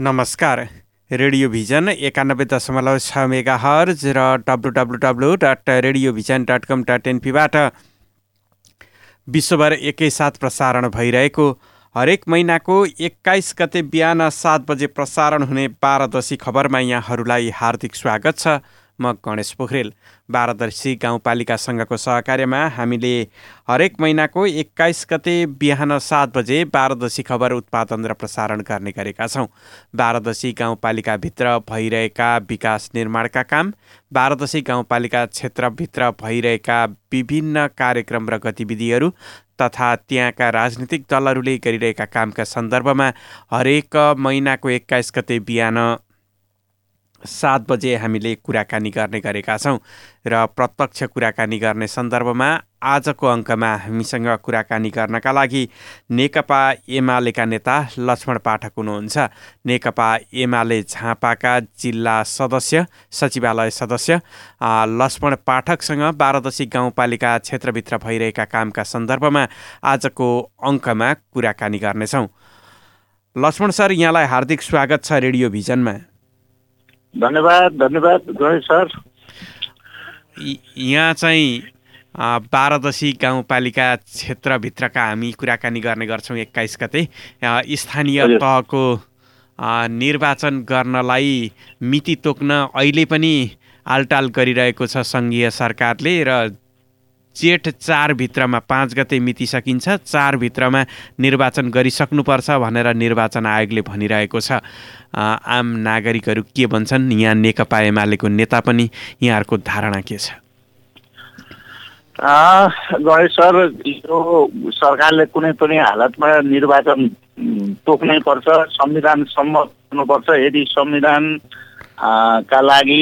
नमस्कार। Radio vision 91.6 megahertz र www.radiovision.com.np बाट विश्वभर एकैसाथ प्रसारण भइरहेको हरेक महिनाको 21 गते बिहान 7 बजे प्रसारण हुने बारादशी खबरमा यहाँहरूलाई हार्दिक स्वागत छ। म गणेश पोखरेल। बारादशी गाउँपालिका सङ्घको सहकार्यमा हामीले हरेक महिनाको 21 गते बिहान 7 बजे बारादशी खबर उत्पादन र प्रसारण गर्ने गरेका छौँ। बारादशी गाउँपालिकाभित्र भइरहेका विकास निर्माणका काम, बारादशी गाउँपालिका क्षेत्रभित्र भइरहेका विभिन्न कार्यक्रम र गतिविधिहरू तथा त्यहाँका राजनीतिक दलहरूले गरिरहेका कामका सन्दर्भमा हरेक महिनाको 21 गते बिहान 7 बजे हामीले कुराकानी गर्ने गरेका छौँ र प्रत्यक्ष कुराकानी गर्ने सन्दर्भमा आजको अङ्कमा हामीसँग कुराकानी गर्नका लागि नेकपा एमालेका नेता लक्ष्मण पाठक हुनुहुन्छ। नेकपा एमाले झापाका जिल्ला सदस्य, सचिवालय सदस्य लक्ष्मण पाठकसँग बारादशी गाउँपालिका क्षेत्रभित्र भइरहेका कामका सन्दर्भमा आजको अङ्कमा कुराकानी गर्नेछौँ। लक्ष्मण सर, यहाँलाई हार्दिक स्वागत छ रेडियो भिजनमा। धन्यवाद गणेश सर। यहाँ चाहिँ बारादशी गाउँपालिका क्षेत्रभित्रका हामी कुराकानी गर्ने गर्छौँ। 21 गते स्थानीय तहको निर्वाचन गर्नलाई मिति तोक्न अहिले पनि आलटाल गरिरहेको छ सङ्घीय सरकारले र जेठ 4 भित्रमा 5 गते मिति सकिन्छ, 4 भित्रमा निर्वाचन गरिसक्नुपर्छ भनेर निर्वाचन आयोगले भनिरहेको छ। आम नागरिकहरू के भन्छन्, यहाँ नेकपा एमालेको नेता पनि, यहाँहरूको धारणा के छ? गणेश सर, यो सरकारले कुनै पनि हालतमा निर्वाचन तोक्नै पर्छ, संविधान सम्मत हुनुपर्छ। यदि संविधान का लागि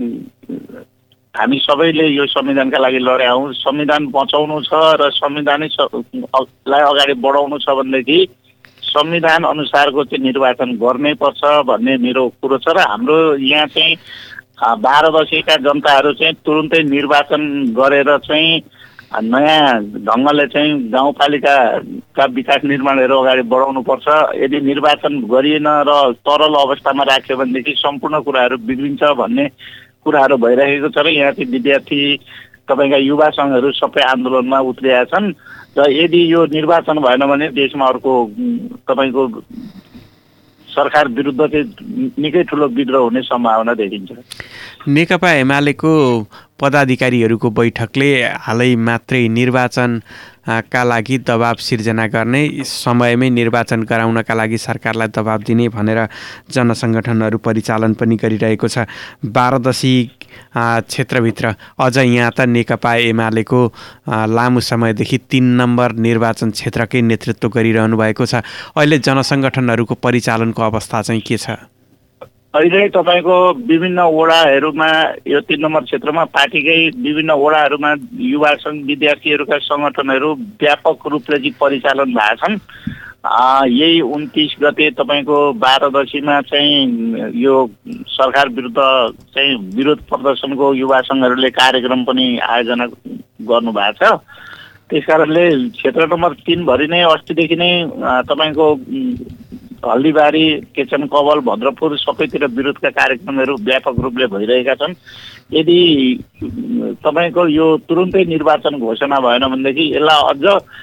हामी सबैले यो संविधानका लागि लड्या हौँ, संविधान बचाउनु छ र संविधानलाई अगाडि बढाउनु छ भनेदेखि संविधान अनुसारको चाहिँ निर्वाचन गर्नै पर्छ भन्ने मेरो कुरो छ। र हाम्रो यहाँ चाहिँ बारादशीका जनताहरू चाहिँ तुरुन्तै निर्वाचन गरेर चाहिँ नयाँ ढङ्गले चाहिँ गाउँपालिकाका विकास निर्माणहरू अगाडि बढाउनु पर्छ। यदि निर्वाचन गरिएन र तरल अवस्थामा राख्यो भनेदेखि सम्पूर्ण कुराहरू बिग्रिन्छ भन्ने कुराहरू भइरहेको छ। र यहाँ चाहिँ विद्यार्थी, तपाईँका युवा सङ्घहरू सबै आन्दोलनमा उत्रिएका छन्। र यदि यो निर्वाचन भएन भने देशमा अर्को तपाईँको सरकार विरुद्ध चाहिँ निकै ठुलो विद्रोह हुने सम्भावना देखिन्छ। नेकपा एमालेको पदाधिकारीहरूको बैठकले हालै मात्रै निर्वाचन का लागि दबाब सिर्जना गर्ने, समयमै निर्वाचन गराउनका लागि सरकारलाई दबाब दिने भनेर जनसङ्गठनहरू परिचालन पनि गरिरहेको छ। बारादशी क्षेत्रभित्र अझ यहाँ त नेकपा एमालेको लामो समयदेखि 3 नम्बर निर्वाचन क्षेत्रकै नेतृत्व गरिरहनु भएको छ। अहिले जनसङ्गठनहरूको परिचालनको अवस्था चाहिँ के छ? अहिले तपाईँको विभिन्न वडाहरूमा, यो 3 नम्बर क्षेत्रमा पार्टीकै विभिन्न वडाहरूमा युवा सङ्घ, विद्यार्थीहरूका सङ्गठनहरू व्यापक रूपले चाहिँ परिचालन भएका छन्। यही 29 गते तपाईँको बारादशीमा चाहिँ यो सरकार विरुद्ध चाहिँ विरोध प्रदर्शनको युवा सङ्घहरूले कार्यक्रम पनि आयोजना गर्नुभएको छ। त्यसकारणले क्षेत्र नम्बर 3 भरि नै अस्तिदेखि नै तपाईँको हल्दीबारी, केचन कवल, भद्रपुर सबैतिर विरोधका कार्यक्रमहरू व्यापक रूपले भइरहेका छन्। यदि तपाईँको यो तुरुन्तै निर्वाचन घोषणा भएन भनेदेखि यसलाई अझ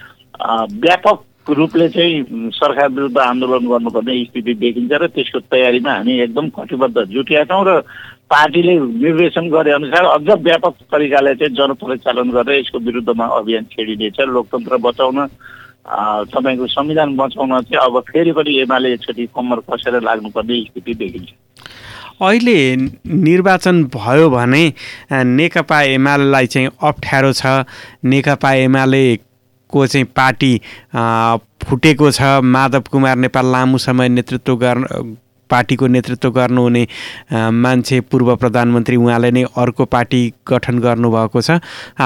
व्यापक रूपले चाहिँ सरकार विरुद्ध आन्दोलन गर्नुपर्ने स्थिति देखिन्छ। र त्यसको तयारीमा हामी एकदम कटिबद्ध जुटिया छौँ र पार्टीले निर्देशन गरे अनुसार अझ व्यापक तरिकाले चाहिँ जनपरिचालन गरेर यसको विरुद्धमा अभियान छेडिनेछ। लोकतन्त्र बचाउन, तपाईँको संविधान बचाउन चाहिँ अब फेरि पनि एमाले एकचोटि कम्मर कसेर लाग्नुपर्ने स्थिति देखिन्छ। अहिले निर्वाचन भयो भने नेकपा एमालेलाई चाहिँ अप्ठ्यारो छ। नेकपा एमालेको चाहिँ पार्टी फुटेको छ। माधव कुमार नेपाल लामो समय पार्टीको नेतृत्व गर्नुहुने मान्छे, पूर्व प्रधानमन्त्री, उहाँले नै अर्को पार्टी गठन गर्नुभएको छ।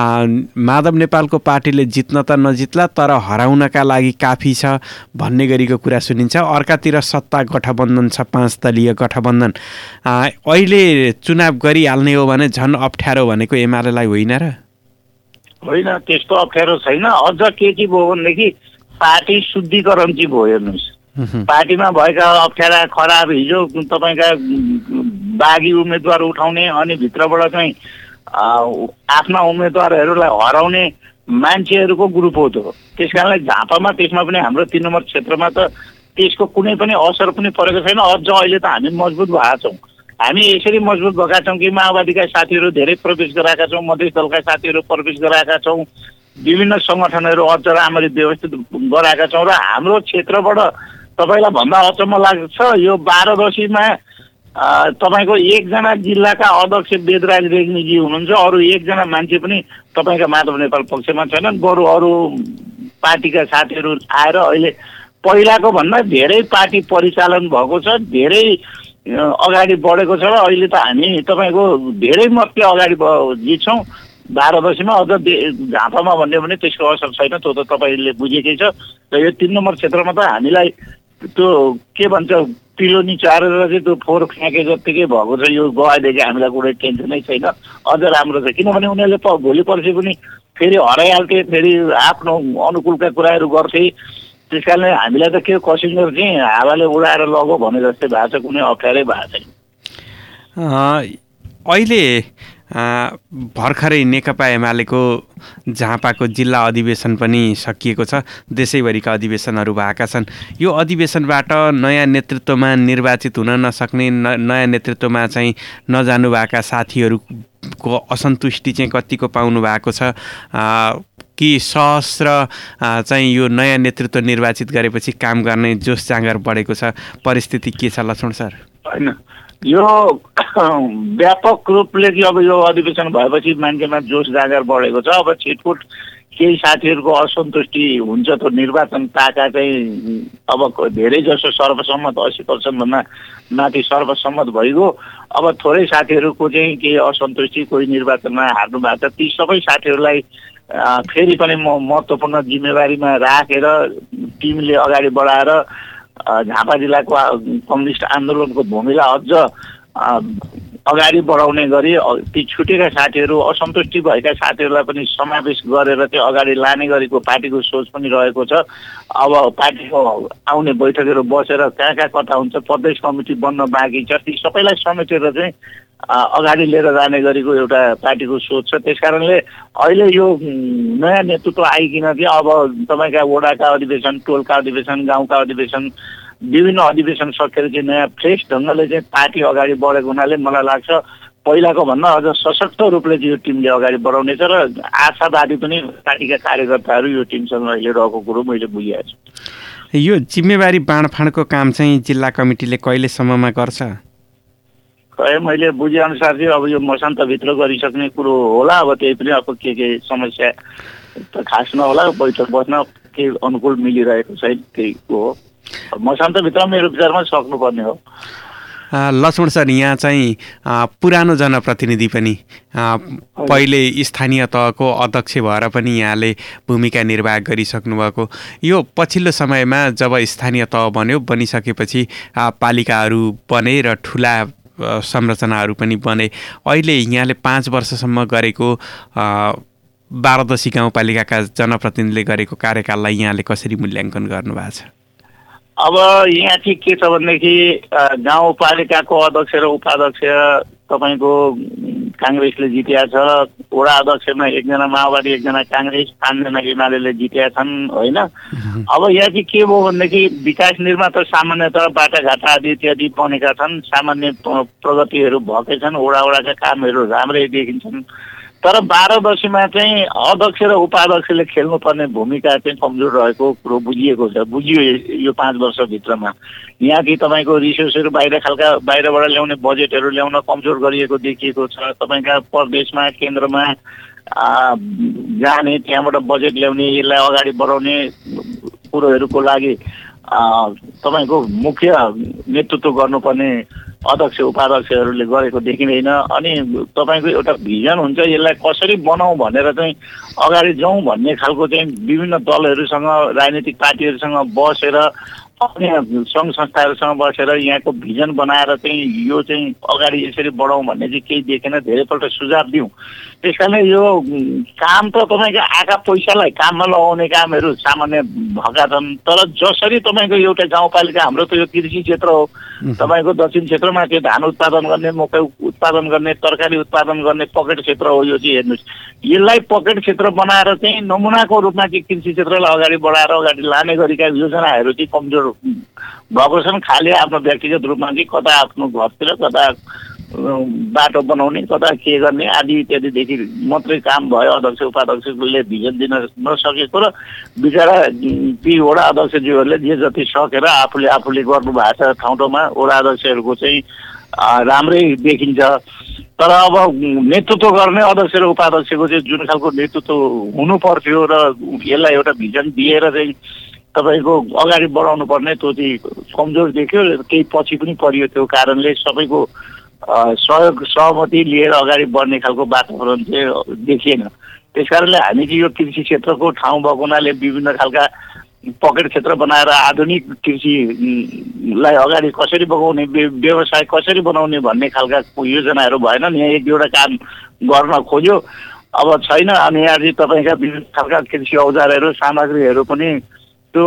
माधव नेपालको पार्टीले जित्न त नजित्ला, तर हराउनका लागि काफी छ भन्ने गरीको कुरा सुनिन्छ। अर्कातिर सत्ता गठबन्धन छ, 5 दलीय गठबन्धन। अहिले चुनाव गरिहाल्ने हो भने झन् अप्ठ्यारो भनेको एमालेलाई होइन र? होइन, त्यस्तो अप्ठ्यारो छैन। अझ के भयो भनेदेखि पार्टी शुद्धिकरण चाहिँ भयो। हेर्नुहोस्, पार्टीमा भएका अप्ठ्यारा खराब हिजो तपाईँका बागी उम्मेदवार उठाउने अनि भित्रबाट चाहिँ आफ्ना उम्मेदवारहरूलाई हराउने मान्छेहरूको ग्रुप हो त्यो। त्यस कारणले झापामा त्यसमा पनि हाम्रो 3 नम्बर क्षेत्रमा त त्यसको कुनै पनि असर पनि परेको छैन। अझ अहिले त हामी मजबुत भएका छौँ। हामी यसरी मजबुत भएका छौँ कि माओवादीका साथीहरू धेरै प्रवेश गराएका छौँ, मधेस दलका साथीहरू प्रवेश गराएका छौँ, विभिन्न सङ्गठनहरू अझ राम्ररी व्यवस्थित गराएका छौँ र हाम्रो क्षेत्रबाट तपाईँलाई भन्दा अचम्म लाग्छ यो 12 तपाईँको एकजना जिल्लाका अध्यक्ष वेदराज रेग्मीजी हुनुहुन्छ, अरू एकजना मान्छे पनि तपाईँका माधव नेपाल पक्षमा छैनन्। बरु अरू पार्टीका साथीहरू आएर अहिले पहिलाको भन्दा धेरै पार्टी परिचालन भएको छ, धेरै अगाडि बढेको छ र अहिले त हामी तपाईँको धेरै मतले अगाडि जित्छौँ 12 अझ झापामा भन्यो भने त्यसको असर छैन, त्यो त तपाईँले बुझेकै छ। र यो 3 नम्बर क्षेत्रमा त हामीलाई त्यो के भन्छ पिलो निचारेर चाहिँ त्यो फोहोर फ्याँके जत्तिकै भएको छ। यो गएदेखि हामीलाई कुनै टेन्सनै छैन, अझ राम्रो छ। किनभने उनीहरूले भोलि पर्सि पनि फेरि हराइहाल्थे, फेरि आफ्नो अनुकूलका कुराहरू गर्थे। त्यस कारणले हामीलाई त के कसिङ्गर चाहिँ हावाले उडाएर लगो भने जस्तै भएको छ, कुनै अप्ठ्यारै भएको छैन। अहिले भर्खरै नेकपा एमालेको झापाको जिल्ला अधिवेशन पनि सकिएको छ, देशैभरिका अधिवेशनहरू भएका छन्। यो अधिवेशनबाट नयाँ नेतृत्वमा निर्वाचित हुन नसक्ने, नयाँ नेतृत्वमा चाहिँ नजानुभएका साथीहरूको असन्तुष्टि चाहिँ कतिको पाउनु भएको छ कि सहस्र चाहिँ यो नयाँ नेतृत्व निर्वाचित गरेपछि काम गर्ने जोस जाँगर बढेको छ? परिस्थिति के छ लक्ष्मण सर? होइन, यो व्यापक रूपले कि अब यो अधिवेशन भएपछि मान्छेमा जोस जाँगर बढेको छ। अब छिटफुट केही साथीहरूको असन्तुष्टि हुन्छ, त्यो निर्वाचन ताका चाहिँ अब धेरै जसो सर्वसम्मत 80% भन्दा माथि सर्वसम्मत भइगयो। अब थोरै साथीहरूको चाहिँ केही असन्तुष्टि, कोही निर्वाचनमा हार्नु भएको छ, ती सबै साथीहरूलाई फेरि पनि महत्त्वपूर्ण जिम्मेवारीमा राखेर टिमले अगाडि बढाएर झापा जिल्लाको कम्युनिस्ट आन्दोलनको भूमिलाई अझ अगाडि बढाउने गरी ती छुटेका साथीहरू, असन्तुष्टि भएका साथीहरूलाई पनि समावेश गरेर चाहिँ अगाडि लाने गरेको पार्टीको सोच पनि रहेको छ। अब पार्टीको आउने बैठकहरू बसेर कहाँ कता हुन्छ, प्रदेश कमिटी बन्न बाँकी छ, ती सबैलाई समेटेर चाहिँ अगाडि लिएर जाने गरेको एउटा पार्टीको सोच छ। त्यस कारणले अहिले यो नयाँ नेतृत्व आइकन चाहिँ अब तपाईँका वडाका अधिवेशन, टोलका अधिवेशन, गाउँका अधिवेशन, विभिन्न अधिवेशन सकेर चाहिँ नयाँ फ्रेस ढङ्गले चाहिँ पार्टी अगाडि बढेको हुनाले मलाई लाग्छ पहिलाको भन्दा अझ सशक्त रूपले चाहिँ यो टिमले अगाडि बढाउनेछ र आशावादी पनि पार्टीका कार्यकर्ताहरू यो टिमसँग अहिले रहेको कुरो मैले बुझेको छु। यो जिम्मेवारी बाँडफाँडको काम चाहिँ जिल्ला कमिटीले कहिलेसम्ममा गर्छ? मैले बुझेअनुसार चाहिँ अब यो मसान्तभित्र गरिसक्ने कुरो होला। अब त्यही पनि अब के समस्या त खास नहोला, बैठक बस्न के अनुकूल मिलिरहेको छैन, त्यही हो। मसान्तभित्र मेरो विचारमा सक्नुपर्ने हो। लक्ष्मण सर, यहाँ चाहिँ पुरानो जनप्रतिनिधि पनि पहिले स्थानीय तहको अध्यक्ष भएर पनि यहाँले भूमिका निर्वाह गरिसक्नु भएको, यो पछिल्लो समयमा जब स्थानीय तह बन्यो, बनिसकेपछि पालिकाहरू बने र ठुला संरचनाहरू पनि बने। अहिले यहाँले 5 वर्षसम्म गरेको 12 गाउँपालिकाका जनप्रतिनिधिले गरेको कार्यकाललाई यहाँले कसरी मूल्याङ्कन गर्नुभएको छ? अब यहाँ चाहिँ के छ भनेदेखि गाउँपालिकाको अध्यक्ष र उपाध्यक्ष तपाईँको काङ्ग्रेसले जितेका छ, वडा अध्यक्षमा 1 जना माओवादी, 1 जना काङ्ग्रेस, 5 जना एमाले जितेका छन्, होइन। अब यहाँ चाहिँ के भयो भनेदेखि विकास निर्माण त सामान्यतः बाटाघाटा आदि इत्यादि बनेका छन्, सामान्य प्रगतिहरू भएकै छन्, वडाका कामहरू राम्रै देखिन्छन्। तर 12 चाहिँ अध्यक्ष र उपाध्यक्षले खेल्नुपर्ने भूमिका चाहिँ कमजोर रहेको कुरो बुझियो यो 5 वर्षभित्रमा। यहाँ कि तपाईँको रिसोर्सहरू बाहिरबाट ल्याउने बजेटहरू ल्याउन कमजोर गरिएको देखिएको छ। तपाईँका प्रदेशमा, केन्द्रमा जाने, त्यहाँबाट बजेट ल्याउने, यसलाई अगाडि बढाउने कुरोहरूको लागि तपाईँको मुख्य नेतृत्व गर्नुपर्ने अध्यक्ष उपाध्यक्षहरूले गरेको देखिँदैन। अनि तपाईँको एउटा भिजन हुन्छ, यसलाई कसरी बनाऊ भनेर चाहिँ अगाडि जाउँ भन्ने खालको चाहिँ विभिन्न दलहरूसँग, राजनीतिक पार्टीहरूसँग बसेर अन्य सङ्घ संस्थाहरूसँग बसेर यहाँको भिजन बनाएर चाहिँ यो चाहिँ अगाडि यसरी बढाउँ भन्ने चाहिँ केही देखेन। धेरैपल्ट सुझाव दिउँ। त्यस कारणले यो काम त तपाईँको आएका पैसालाई काममा लगाउने कामहरू सामान्य भएका छन्। तर जसरी तपाईँको एउटा गाउँपालिका, हाम्रो त यो कृषि क्षेत्र हो, तपाईँको दक्षिण क्षेत्रमा त्यो धान उत्पादन गर्ने, मकै उत्पादन गर्ने, तरकारी उत्पादन गर्ने पकेट क्षेत्र हो। यो चाहिँ हेर्नुहोस्, यसलाई पकेट क्षेत्र बनाएर चाहिँ नमुनाको रूपमा चाहिँ कृषि क्षेत्रलाई अगाडि बढाएर अगाडि लाने गरेका योजनाहरू चाहिँ कमजोर भएको छन्। खालि आफ्नो व्यक्तिगत रूपमा चाहिँ कता आफ्नो घरतिर, कता बाटो बनाउने, कता के गर्ने आदि इत्यादिदेखि मात्रै काम भयो। अध्यक्ष उपाध्यक्षले भिजन दिन नसकेको र बिचरा ती वडा अध्यक्षज्यूहरूले जे जति सकेर आफूले गर्नुभएको छ ठाउँ ठाउँमा वडा अध्यक्षहरूको चाहिँ राम्रै देखिन्छ। तर अब नेतृत्व गर्ने अध्यक्ष र उपाध्यक्षको चाहिँ जुन खालको नेतृत्व हुनु पर्थ्यो र यसलाई एउटा भिजन दिएर चाहिँ तपाईँको अगाडि बढाउनु पर्ने त्यो चाहिँ कमजोर देखियो। केही पछि पनि परियो। त्यो कारणले सबैको सहयोग सहमति लिएर अगाडि बढ्ने खालको वातावरण चाहिँ देखिएन। त्यस कारणले हामी चाहिँ यो कृषि क्षेत्रको ठाउँ भएको हुनाले विभिन्न खालका पकेट क्षेत्र बनाएर आधुनिक कृषिलाई अगाडि कसरी बगाउने, व्यवसाय कसरी बनाउने भन्ने खालका योजनाहरू भएनन्। यहाँ एक दुईवटा काम गर्न खोज्यो, अब छैन। अनि यहाँ चाहिँ तपाईँका विभिन्न खालका कृषि औजारहरू सामग्रीहरू पनि त्यो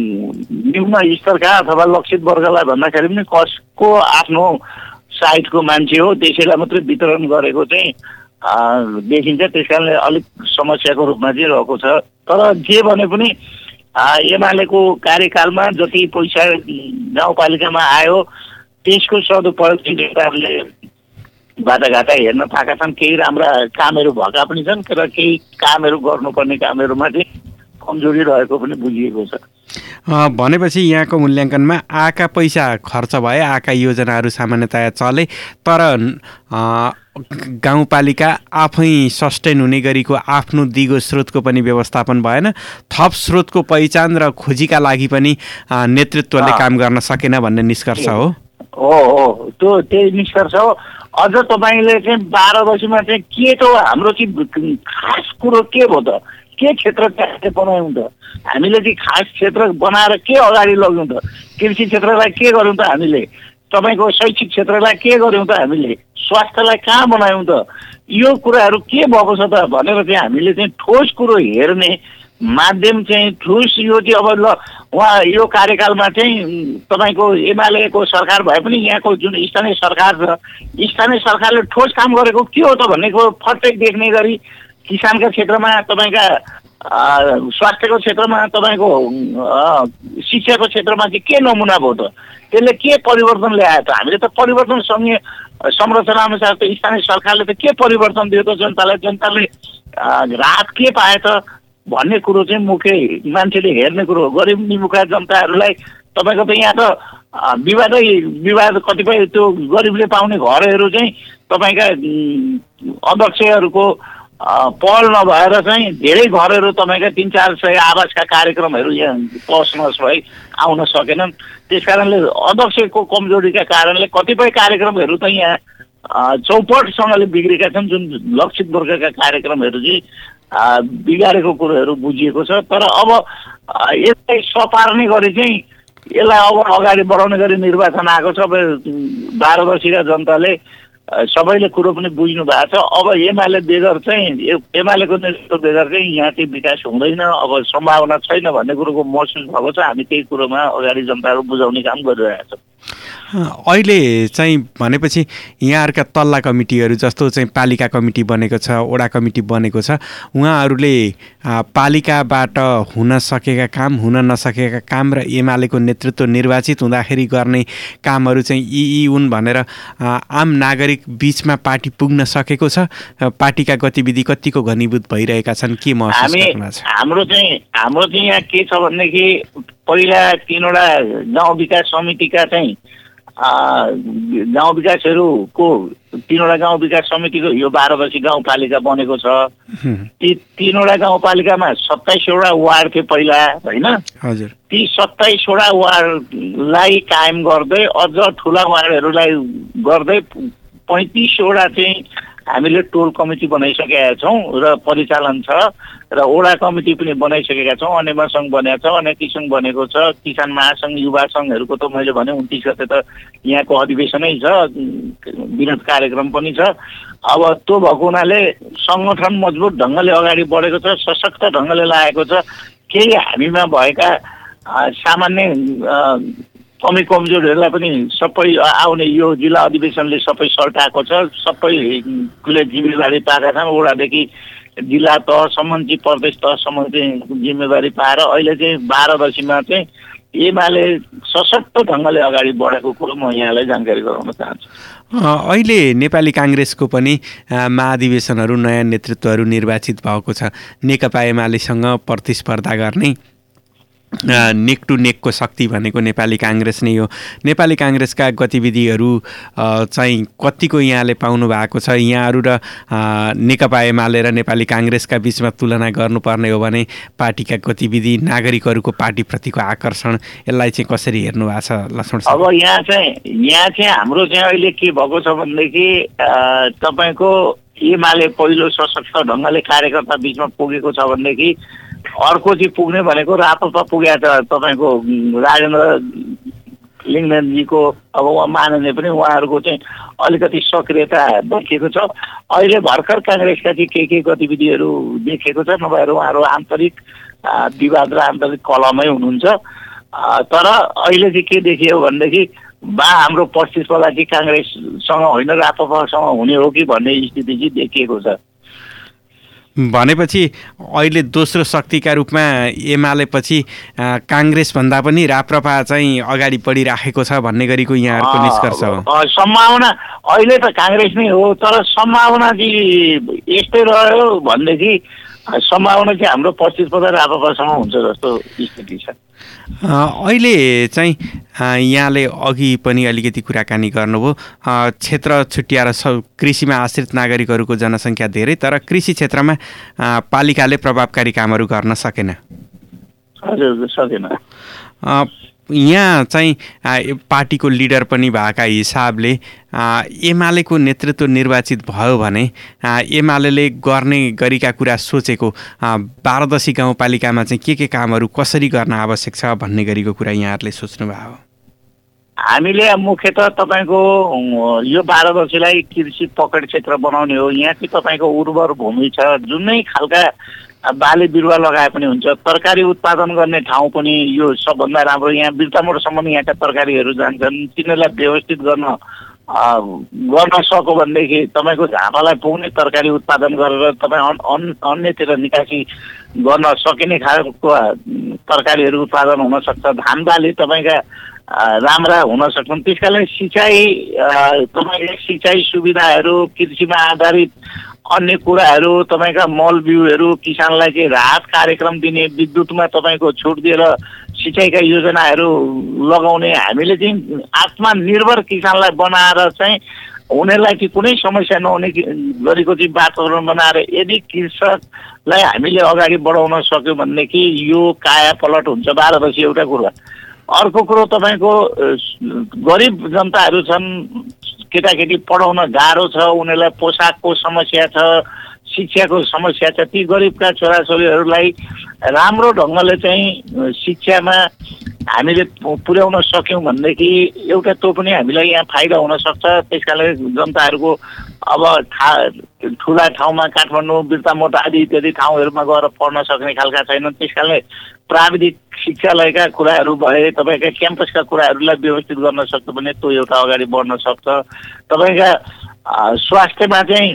निम्न स्तरका अथवा लक्षित वर्गलाई भन्दाखेरि पनि कसको आफ्नो साइटको मान्छे हो त्यसैलाई मात्रै वितरण गरेको चाहिँ देखिन्छ। त्यस कारणले अलिक समस्याको रूपमा चाहिँ रहेको छ। तर जे भने पनि एमालेको कार्यकालमा जति पैसा गाउँपालिकामा आयो त्यसको सदुपयोग नेताहरूले बाटाघाटा हेर्न पाएका छन्। केही राम्रा कामहरू भएका पनि छन् र केही कामहरू गर्नुपर्ने कामहरूमा चाहिँ कमजोरी रहेको पनि बुझिएको छ। भनेपछि यहाँको मूल्याङ्कनमा आएका पैसा खर्च भए, आएका योजनाहरू सामान्यतया चले, तर गाउँपालिका आफै सस्टेन हुने गरीको आफ्नो दिगो स्रोतको पनि व्यवस्थापन भएन। थप स्रोतको पहिचान र खोजीका लागि पनि नेतृत्वले काम गर्न सकेन भन्ने निष्कर्ष हो। त्यो त्यही निष्कर्ष हो। अझ तपाईँले चाहिँ 12 वर्षमा चाहिँ के त हाम्रो चाहिँ खास कुरो के भयो त, के क्षेत्र बनायौँ त हामीले चाहिँ खास क्षेत्र बनाएर के अगाडि लग्यौँ त, कृषि क्षेत्रलाई के गर्यौँ त हामीले, तपाईँको शैक्षिक क्षेत्रलाई के गर्यौँ त हामीले, स्वास्थ्यलाई कहाँ बनायौँ त, यो कुराहरू के भएको छ त भनेर चाहिँ हामीले चाहिँ ठोस कुरो हेर्ने माध्यम चाहिँ ठोस यो चाहिँ अब ल उहाँ यो कार्यकालमा चाहिँ तपाईँको एमालेको सरकार भए पनि यहाँको जुन स्थानीय सरकार छ, स्थानीय सरकारले ठोस काम गरेको के हो त भन्नेको प्रत्येक देख्ने गरी किसानका क्षेत्रमा, तपाईँका स्वास्थ्यको क्षेत्रमा, तपाईँको शिक्षाको क्षेत्रमा चाहिँ के नमुना भयो त, त्यसले के परिवर्तन ल्यायो त, हामीले त परिवर्तन सँगै संरचना अनुसार त स्थानीय सरकारले त के परिवर्तन दियो त जनतालाई, जनताले राहत के पाए त भन्ने कुरो चाहिँ मुख्य मान्छेले हेर्ने कुरो हो। गरिब निमुखा जनताहरूलाई तपाईँको त यहाँ त विवाद कतिपय त्यो गरिबले पाउने घरहरू चाहिँ तपाईँका अध्यक्षहरूको पहल नभएर चाहिँ धेरै घरहरू तपाईँका 300-400 आवासका कार्यक्रमहरू यहाँ पस्नस भई आउन सकेनन्। त्यस कारणले अध्यक्षको कमजोरीका कारणले कतिपय कार्यक्रमहरू त यहाँ चौपटसँगले बिग्रेका छन्। जुन लक्षित वर्गका कार्यक्रमहरू चाहिँ बिगारेको कुरोहरू बुझिएको छ। तर अब यसलाई सपार्ने गरी चाहिँ यसलाई अब अगाडि बढाउने गरी निर्वाचन आएको छ। अब 12 वर्षीय जनताले सबैले कुरो पनि बुझ्नु भएको छ। अब एमाले बेगर चाहिँ एमालेको नेतृत्व बेगर चाहिँ यहाँ चाहिँ विकास हुँदैन, अब सम्भावना छैन भन्ने कुरोको महसुस भएको छ। हामी त्यही कुरोमा अगाडि जनताहरू बुझाउने काम गरिरहेका छौँ। अहिले चाहिँ भनेपछि यहाँहरूका तल्ला कमिटीहरू जस्तो चाहिँ पालिका कमिटी बनेको छ, वडा कमिटी बनेको छ, उहाँहरूले पालिकाबाट हुन सकेका काम, हुन नसकेका काम र एमालेको नेतृत्व निर्वाचित हुँदाखेरि गर्ने कामहरू चाहिँ यी हुन् भनेर आम नागरिक बिचमा पार्टी पुग्न सकेको छ। पार्टीका गतिविधि कतिको घनीभूत भइरहेका छन्, के महसुस गर्नुहुन्छ? हाम्रो चाहिँ यहाँ के छ भनेदेखि पहिला 3वटा गाउँ विकास समितिका चाहिँ गाउँ विकासहरूको 3वटा गाउँ विकास समितिको यो 12 वर्षीय गाउँपालिका बनेको छ। ती 3वटा गाउँपालिकामा 27वटा वार्ड थियो पहिला, होइन? हजुर। ती 27वटा वार्डलाई कायम गर्दै अझ ठुला वार्डहरूलाई गर्दै 35वटा चाहिँ हामीले टोल कमिटी बनाइसकेका छौँ र परिचालन छ र वडा कमिटी पनि बनाइसकेका छौँ। अनेमा सङ्घ बनेको छ, अनेकी सङ्घ बनेको छ, किसान महासङ्घ, युवा सङ्घहरूको त मैले भने 29 गते त यहाँको अधिवेशनै छ, विरोध कार्यक्रम पनि छ। अब त्यो भएको हुनाले सङ्गठन मजबुत ढङ्गले अगाडि बढेको छ, सशक्त ढङ्गले लागेको छ। केही हामीमा भएका सामान्य कमी कमजोरहरूलाई पनि सबै आउने यो जिल्ला अधिवेशनले सबै सल्टाएको छ। सबैले जिम्मेवारी पाएका छन्, वडादेखि जिल्ला तहसम्म चाहिँ प्रदेश तहसम्म चाहिँ जिम्मेवारी पाएर अहिले चाहिँ 12 दशीमा चाहिँ एमाले सशक्त ढङ्गले अगाडि बढेको कुरो म यहाँलाई जानकारी गराउन चाहन्छु। अहिले नेपाली काङ्ग्रेसको पनि महाधिवेशनहरू, नयाँ नेतृत्वहरू निर्वाचित भएको छ। नेकपा एमालेसँग प्रतिस्पर्धा गर्ने नेक टु नेकको शक्ति भनेको नेपाली काङ्ग्रेस नै हो। नेपाली काङ्ग्रेसका गतिविधिहरू चाहिँ कतिको यहाँले पाउनु भएको छ? यहाँहरू र नेकपा एमाले र नेपाली काङ्ग्रेसका बिचमा तुलना गर्नुपर्ने हो भने पार्टीका गतिविधि, नागरिकहरूको पार्टीप्रतिको आकर्षण, यसलाई चाहिँ कसरी हेर्नु भएको छ लक्ष्मण सर? अब यहाँ चाहिँ हाम्रो चाहिँ अहिले के भएको छ भनेदेखि तपाईँको एमाले पहिलो सशक्त ढङ्गले कार्यकर्ता बिचमा पुगेको छ भनेदेखि अर्को चाहिँ पुग्ने भनेको राप्रपा पुगेको छ। तपाईँको राजेन्द्र लिङ्गदेनजीको अब उहाँ माननीय पनि उहाँहरूको चाहिँ अलिकति सक्रियता देखिएको छ। अहिले भर्खर काङ्ग्रेसका चाहिँ के गतिविधिहरू देखिएको छ, नभएर उहाँहरू आन्तरिक विवाद र आन्तरिक कलहमै हुनुहुन्छ। तर अहिले चाहिँ के देखियो भनेदेखि हाम्रो प्रतिस्पर्धा चाहिँ काङ्ग्रेससँग होइन राप्रपासँग हुने हो कि भन्ने स्थिति चाहिँ देखिएको छ। भनेपछि अहिले दोस्रो शक्तिका रूपमा एमाले पछि काङ्ग्रेसभन्दा पनि राप्रपा चाहिँ अगाडि बढिराखेको छ भन्ने गरीको यहाँहरूको निष्कर्ष हो? सम्भावना अहिले त काङ्ग्रेस नै हो, तर सम्भावना चाहिँ यस्तै रह्यो भनेदेखि सम्भावना चाहिँ हाम्रो प्रतिस्पर्धा राप्रपासँग हुन्छ जस्तो स्थिति छ। अहिले चाहिँ यहाँले अघि पनि अलिकति कुराकानी गर्नुभयो, क्षेत्र छुट्याएर कृषिमा आश्रित नागरिकहरूको जनसङ्ख्या धेरै, तर कृषि क्षेत्रमा पालिकाले प्रभावकारी कामहरू गर्न सकेन। हजुर, सकेन। यहाँ चाहिँ पार्टीको लिडर पनि भएका हिसाबले एमालेको नेतृत्व निर्वाचित भयो भने एमाले गर्ने गरेका कुरा सोचेको 12 दशी गाउँपालिकामा चाहिँ के कामहरू कसरी गर्न आवश्यक छ भन्ने गरीको कुरा यहाँहरूले सोच्नुभयो? हामीले मुख्यतः तपाईँको यो 12 दशीलाई कृषि पकड क्षेत्र बनाउने हो। यहाँ चाहिँ तपाईँको उर्वर भूमि छ, जुनै खालका बाली बिरुवा लगाए पनि हुन्छ। तरकारी उत्पादन गर्ने ठाउँ पनि यो सबभन्दा राम्रो। यहाँ बिर्तामोडसम्म यहाँका तरकारीहरू जान्छन्। तिनीहरूलाई व्यवस्थित गर्न सक्यो भनेदेखि तपाईँको झापालाई पुग्ने तरकारी उत्पादन गरेर तपाईँ अन्यतिर निकासी गर्न सकिने खालको तरकारीहरू उत्पादन हुनसक्छ। धान बाली तपाईँका राम्रा हुन सक्छन्। त्यस कारणले तपाईँले सिँचाइ सुविधाहरू, कृषिमा आधारित अन्य कुराहरू, तपाईँका मल बिउहरू, किसानलाई चाहिँ राहत कार्यक्रम दिने, विद्युतमा तपाईँको छुट दिएर सिँचाइका योजनाहरू लगाउने, हामीले चाहिँ आत्मनिर्भर किसानलाई बनाएर चाहिँ उनीहरूलाई चाहिँ कुनै समस्या नहुने गरेको चाहिँ वातावरण बनाएर यदि कृषकलाई हामीले अगाडि बढाउन सक्यो भनेदेखि यो काया पलट हुन्छ 12 दशी एउटा कुरो। अर्को कुरो तपाईँको गरिब जनताहरू छन्, केटाकेटी पढाउन गाह्रो छ, उनीहरूलाई पोसाकको समस्या छ, शिक्षाको समस्या छ। ती गरिबका छोराछोरीहरूलाई राम्रो ढङ्गले चाहिँ शिक्षामा हामीले पुर्याउन सक्यौँ भनेदेखि एउटा त्यो पनि हामीलाई यहाँ फाइदा हुनसक्छ। त्यस कारणले जनताहरूको अब ठुला ठाउँमा काठमाडौँ, बिर्तामोड आदि इत्यादि ठाउँहरूमा गएर पढ्न सक्ने खालका छैनन्। त्यस कारणले प्राविधिक शिक्षालयका कुराहरू भए, तपाईँका क्याम्पसका कुराहरूलाई व्यवस्थित गर्न सक्छ भने त्यो एउटा अगाडि बढ्न सक्छ। तपाईँका स्वास्थ्यमा चाहिँ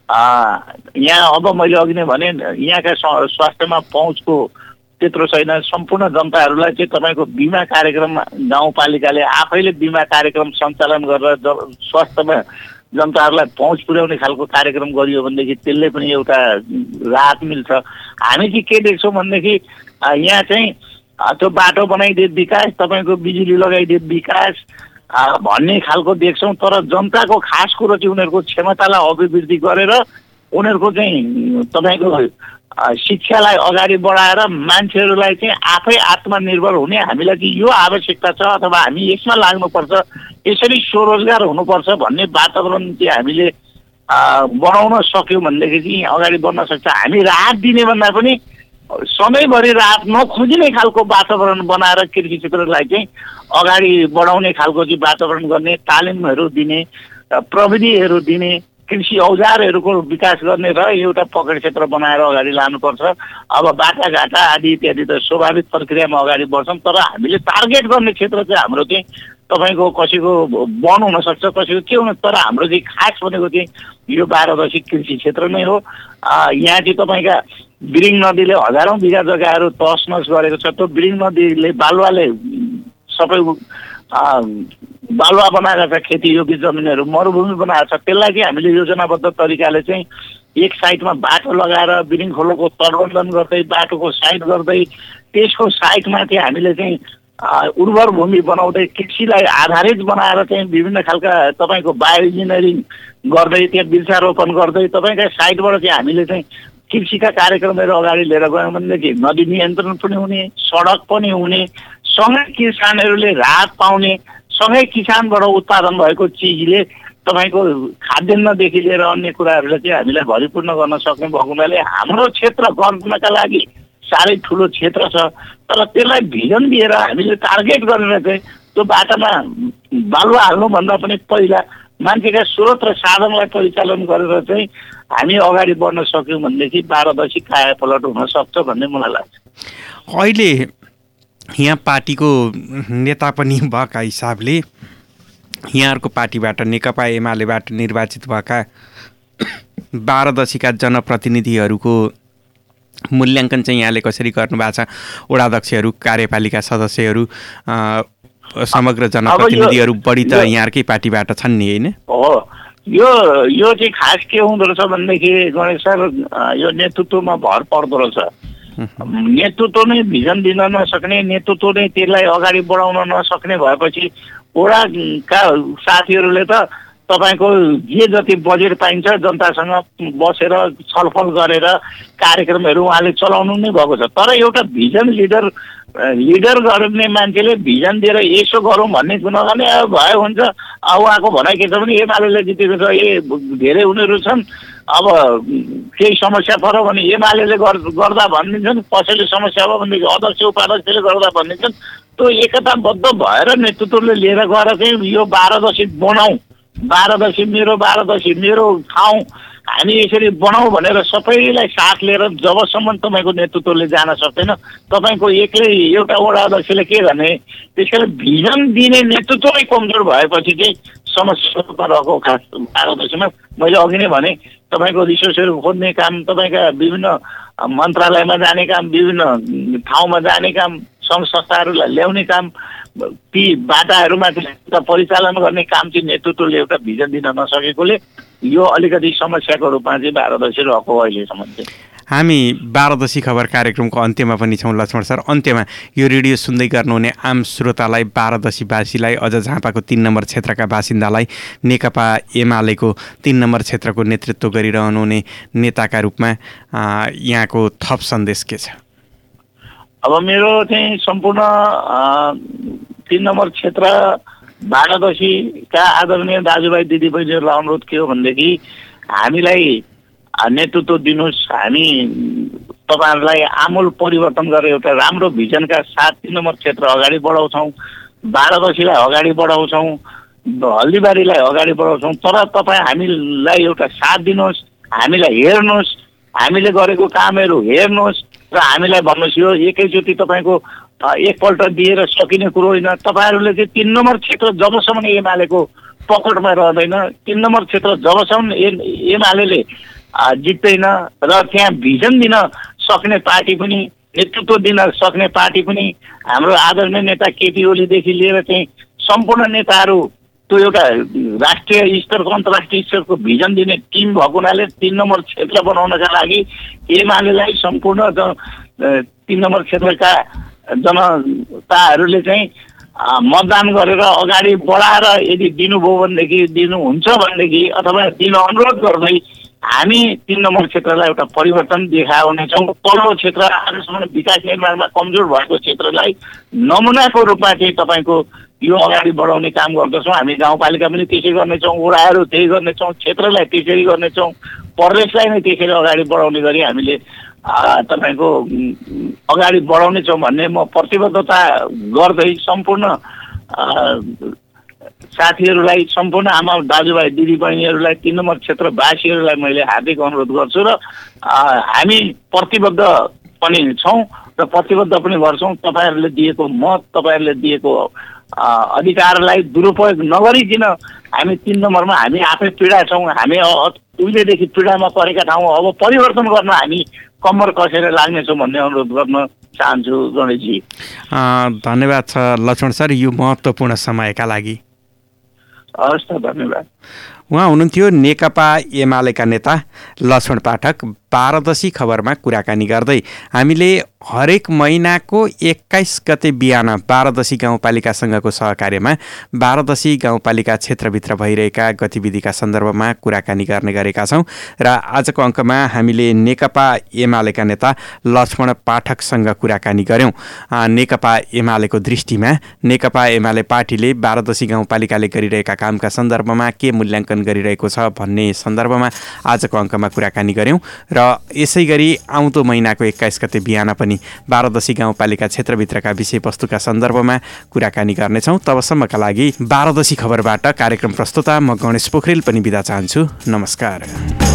यहाँ अब मैले अघि नै भने यहाँका स्वास्थ्यमा पहुँचको त्यत्रो छैन। सम्पूर्ण जनताहरूलाई चाहिँ तपाईँको बिमा कार्यक्रम गाउँपालिकाले आफैले बिमा कार्यक्रम सञ्चालन गरेर स्वास्थ्यमा जनताहरूलाई पहुँच पुर्याउने खालको कार्यक्रम गरियो भनेदेखि त्यसले पनि एउटा राहत मिल्छ। हामी चाहिँ के देख्छौँ भनेदेखि यहाँ चाहिँ त्यो बाटो बनाइदिए विकास, तपाईँको बिजुली लगाइदिए विकास भन्ने खालको देख्छौँ। तर जनताको खास कुरो चाहिँ उनीहरूको क्षमतालाई अभिवृद्धि गरेर उनीहरूको चाहिँ तपाईँको शिक्षालाई अगाडि बढाएर मान्छेहरूलाई चाहिँ आफै आत्मनिर्भर हुने, हामीलाई चाहिँ यो आवश्यकता छ अथवा हामी यसमा लाग्नुपर्छ, यसरी स्वरोजगार हुनुपर्छ भन्ने वातावरण चाहिँ हामीले बनाउन सक्यौँ भनेदेखि चाहिँ अगाडि बढ्न सक्छ। हामी राहत दिने भन्दा पनि समयभरि राहत नखोजिने खालको वातावरण बनाएर कृषि क्षेत्रलाई चाहिँ अगाडि बढाउने खालको चाहिँ वातावरण गर्ने, तालिमहरू दिने, प्रविधिहरू दिने, कृषि औजारहरूको विकास गर्ने र एउटा पकड क्षेत्र बनाएर अगाडि लानुपर्छ। अब बाटाघाटा आदि इत्यादि त स्वाभाविक प्रक्रियामा अगाडि बढ्छौँ, तर हामीले टार्गेट गर्ने क्षेत्र चाहिँ हाम्रो चाहिँ तपाईँको कसैको वन हुनसक्छ, कसैको के हुन, तर हाम्रो चाहिँ खास भनेको चाहिँ यो 12 दशी कृषि क्षेत्र नै हो। यहाँ चाहिँ तपाईँका बिरिङ नदीले हजारौँ बिघा जग्गाहरू तहस नहस गरेको छ। त्यो बिरिङ नदीले बालुवाले सबै बालुवा बनाएको छ, खेती योग्य जमिनहरू मरुभूमि बनाएको छ। त्यसलाई चाहिँ हामीले योजनाबद्ध तरिकाले चाहिँ एक साइडमा बाटो लगाएर बिरिङ खोलोको तटबन्धन गर्दै, बाटोको साइड गर्दै, त्यसको साइडमा चाहिँ हामीले चाहिँ उर्वर भूमि बनाउँदै, कृषिलाई आधारित बनाएर चाहिँ विभिन्न खालका तपाईँको बायो इन्जिनियरिङ गर्दै, त्यहाँ वृक्षारोपण गर्दै तपाईँका साइडबाट चाहिँ हामीले चाहिँ कृषिका कार्यक्रमहरू अगाडि लिएर गयौँ भनेदेखि नदी नियन्त्रण पनि हुने, सडक पनि हुने, सँगै किसानहरूले राहत पाउने, सँगै किसानबाट उत्पादन भएको चिजले तपाईँको खाद्यान्नदेखि लिएर अन्य कुराहरूलाई चाहिँ हामीलाई भरिपूर्ण गर्न सक्ने भएको हुनाले हाम्रो क्षेत्र गर्नका लागि साह्रै ठुलो क्षेत्र छ। तर त्यसलाई भिजन दिएर हामीले टार्गेट गरेर चाहिँ त्यो बाटामा बालुवा हाल्नुभन्दा पनि पहिला मान्छेका स्रोत र साधनलाई परिचालन गरेर चाहिँ हामी अगाडि बढ्न सक्यौँ भनेदेखि 12 दशी कायापलट हुन सक्छ भन्ने मलाई लाग्छ। अहिले यहाँ पार्टीको नेता पनि भएका हिसाबले यहाँहरूको पार्टीबाट नेकपा एमालेबाट निर्वाचित भएका 12 दशीका जनप्रतिनिधिहरूको मूल्याङ्कन चाहिँ यहाँले कसरी गर्नुभएको छ? वडाध्यक्षहरू, कार्यपालिका सदस्यहरू, समग्र जनप्रतिनिधिहरू बढी त यहाँकै पार्टीबाट छन् नि, होइन? हो, यो चाहिँ खास के हुँदो रहेछ भनेदेखि गणेश सर, यो नेतृत्वमा भर पर्दो रहेछ। नेतृत्व नै भिजन दिन नसक्ने, नेतृत्व नै त्यसलाई अगाडि बढाउन नसक्ने भएपछि वडाका साथीहरूले त तपाईँको जे जति बजेट पाइन्छ जनतासँग बसेर छलफल गरेर कार्यक्रमहरू उहाँले चलाउनु नै भएको छ। तर एउटा भिजन लिडर गर्ने मान्छेले भिजन दिएर यसो गरौँ भन्ने नगर्ने, भयो हुन्छ। उहाँको भनाइ के छ भने एमाले जितेको छ, धेरै उनीहरू छन्, अब केही समस्या पर्यो भने एमाले गर्दा भनिदिन्छन्, कसैले समस्या भयो भनेदेखि अध्यक्ष उपाध्यक्षले गर्दा भनिदिन्छन्। त्यो एकताबद्ध भएर नेतृत्वले लिएर गएर चाहिँ यो 12 दशी बनाऊ, 12 दशी मेरो, 12 दशी मेरो ठाउँ, हामी यसरी बनाऊ भनेर सबैलाई साथ लिएर जबसम्म तपाईँको नेतृत्वले जान सक्दैन, तपाईँको एक्लै एउटा वडा अध्यक्षले के गर्ने? त्यसकारण भिजन दिने नेतृत्वै कमजोर भएपछि चाहिँ समस्या रहेको खास 12 दशीमा। मैले अघि नै भने तपाईँको रिसोर्सहरू खोज्ने काम, तपाईँका विभिन्न मन्त्रालयमा जाने काम, विभिन्न ठाउँमा जाने काम, सङ्घ संस्थाहरूलाई ल्याउने काम, ती बाटाहरूमा परिचालन गर्ने काम चाहिँ नेतृत्वले एउटा भिजन दिन नसकेकोले यो अलिकति समस्याको रूपमा चाहिँ 12 दशी रहेको अहिलेसम्म चाहिँ। हामी 12 दशी खबर कार्यक्रमको अन्त्यमा पनि छौँ लक्ष्मण सर। अन्त्यमा यो रेडियो सुन्दै गर्नुहुने आम श्रोतालाई, 12 दशीवासीलाई, अझ झापाको 3 नम्बर क्षेत्रका बासिन्दालाई, नेकपा एमालेको 3 नम्बर क्षेत्रको नेतृत्व गरिरहनुहुने नेताका रूपमा यहाँको थप सन्देश के छ? अब मेरो चाहिँ सम्पूर्ण 3 नम्बर क्षेत्र 12 दशीका आदरणीय दाजुभाइ दिदीबहिनीहरूलाई अनुरोध के हो भनेदेखि हामीलाई नेतृत्व दिनुहोस्। हामी तपाईँहरूलाई आमूल परिवर्तन गरेर एउटा राम्रो भिजनका साथ 3 नम्बर क्षेत्र अगाडि बढाउँछौँ, 12 दशीलाई अगाडि बढाउँछौँ, हल्दीबारीलाई अगाडि बढाउँछौँ। तर तपाईँ हामीलाई एउटा साथ दिनुहोस्, हामीलाई हेर्नुहोस्, हामीले गरेको कामहरू हेर्नुहोस् र हामीलाई भन्नुहोस्। यो एकैचोटि तपाईँको एकपल्ट दिएर सकिने कुरो होइन। तपाईँहरूले चाहिँ 3 नम्बर क्षेत्र जबसम्म एमालेको पकडमा रहँदैन, 3 नम्बर क्षेत्र जबसम्म एमाले जित्दैन र त्यहाँ भिजन दिन सक्ने पार्टी पनि, नेतृत्व दिन सक्ने पार्टी पनि, हाम्रो आदरणीय नेता केपी ओलीदेखि लिएर चाहिँ सम्पूर्ण नेताहरू त्यो एउटा राष्ट्रिय स्तरको अन्तर्राष्ट्रिय स्तरको भिजन दिने टिम भएको हुनाले 3 नम्बर क्षेत्र बनाउनका लागि एमालेलाई सम्पूर्ण 3 नम्बर क्षेत्रका जनताहरूले चाहिँ मतदान गरेर अगाडि बढाएर यदि दिनुभयो भनेदेखि, दिनुहुन्छ भनेदेखि अथवा दिन अनुरोध गर्दै हामी 3 नम्बर क्षेत्रलाई एउटा परिवर्तन देखाउनेछौँ। तल्लो क्षेत्र आजसम्म विकास निर्माणमा कमजोर भएको क्षेत्रलाई नमुनाको रूपमा चाहिँ तपाईँको यो अगाडि बढाउने काम गर्दछौँ। हामी गाउँपालिका पनि त्यसै गर्नेछौँ, वडाहरू त्यही गर्नेछौँ, क्षेत्रलाई त्यसरी गर्नेछौँ, प्रदेशलाई नै त्यसरी अगाडि बढाउने गरी हामीले तपाईँको अगाडि बढाउनेछौँ भन्ने म प्रतिबद्धता गर्दै सम्पूर्ण साथीहरूलाई, सम्पूर्ण आमा दाजुभाइ दिदीबहिनीहरूलाई, 3 नम्बर क्षेत्रवासीहरूलाई मैले हार्दिक अनुरोध गर्छु र हामी प्रतिबद्ध पनि छौँ र प्रतिबद्ध पनि गर्छौँ। तपाईँहरूले दिएको मत, तपाईँहरूले दिएको अधिकारलाई दुरुपयोग नगरिकन हामी 3 नम्बरमा हामी आफै पीडा छौँ। हामी उहिलेदेखि पीडामा परेका ठाउँ अब परिवर्तन गर्न हामी कम्मर कसेर लाग्नेछौँ भन्ने अनुरोध गर्न चाहन्छु गणेशजी। धन्यवाद छ लक्ष्मण सर यो महत्त्वपूर्ण समयका लागि। हवस् त, धन्यवाद। उहाँ हुनुहुन्थ्यो नेकपा एमालेका नेता लक्ष्मण पाठक। पारदर्शी खबरमा कुराकानी गर्दै हामीले हरेक महिनाको 21 गते बिहान बारादशी गाउँपालिकासँगको सहकार्यमा बारादशी गाउँपालिका क्षेत्रभित्र भइरहेका गतिविधिका सन्दर्भमा कुराकानी गर्ने गरेका छौँ र आजको अङ्कमा हामीले नेकपा एमालेका नेता लक्ष्मण पाठकसँग कुराकानी गऱ्यौँ। नेकपा एमालेको दृष्टिमा नेकपा एमाले पार्टीले बारादशी गाउँपालिकाले गरिरहेका कामका सन्दर्भमा के मूल्याङ्कन गरिरहेको छ भन्ने सन्दर्भमा आजको अङ्कमा कुराकानी गऱ्यौँ र यसै गरी आउँदो महिनाको 21 गते बिहान पनि बारादशी गाउँपालिका क्षेत्रभित्रका विषयवस्तुका सन्दर्भमा कुराकानी गर्नेछौँ। तबसम्मका लागि बारादशी खबरबाट कार्यक्रम प्रस्तुता म गणेश पोखरेल पनि बिदा चाहन्छु। नमस्कार।